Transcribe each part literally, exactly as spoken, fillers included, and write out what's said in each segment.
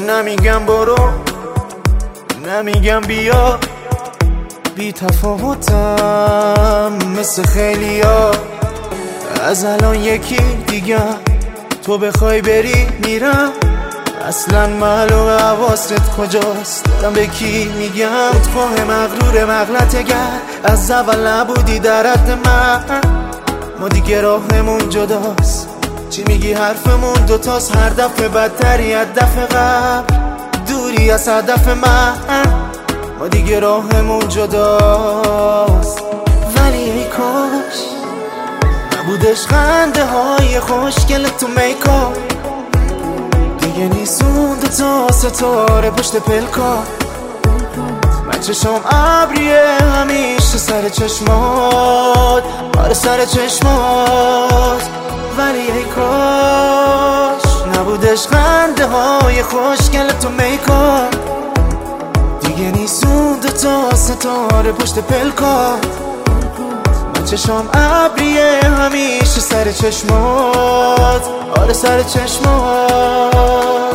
نمیگم برو، نمیگم بیا، بی تفاوتم مثل خیلیا. از الان یکی دیگه تو بخوای بری میرم، اصلا معلوم حواست کجاست، دارم به کی میگم. خودخواه مغرور مغلطه گر، از اول نبودی در حد من. ما دیگه راهمون جداست، چی میگی حرفمون دوتاست، هر دفعه بدتری از دفعه قبل، دوری از هدف من. ما دیگه راهمون جداست، ولی ای کاش نبودش خنده های خوشگل تو میکاپ. دیگه نیستون دوتا ستاره پشت پلکا، من چشم ابریه همیشه سر چشمات، آره سر چشمات. ولی ای کاش نبودش خنده های خوشگل تو میکاپ. دیگه نیستون دوتا ستاره پشت پلکات، من چشم ابریه همیشه سر چشمات، آره سر چشمات.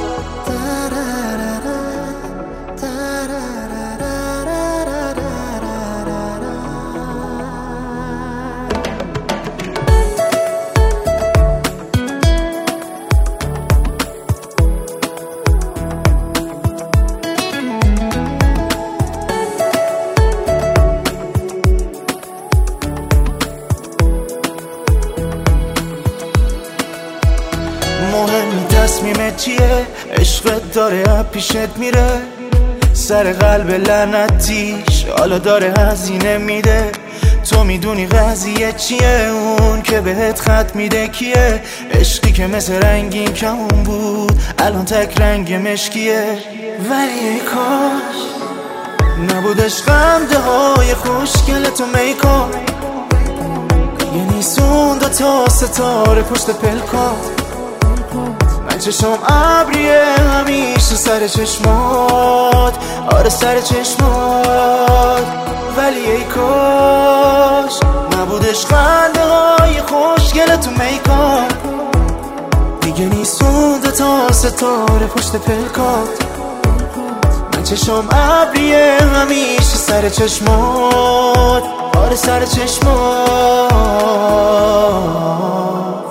مهم تصمیمت چیه، عشقت داره از پیشت میره، سر قلب لعنتیش حالا داره هزینه میده. تو میدونی قضیه چیه، اون که بهت خط میده کیه، عشقی که مثل رنگین کمون بود الان تک رنگ مشکیه. ولی ای کاش نبودش خنده های خوشگل تو میکاپ. دیگه نیستون دوتا ستاره پشت پلکات، من چشم ابریه همیشه سر چشمات، آره سر چشمات. ولی ای کاش نبودش خنده های خوشگل تو میکاپ. دیگه نیستون دوتا ستاره پشت پلکات، من چشم ابریه همیشه سر چشمات، آره سر چشمات.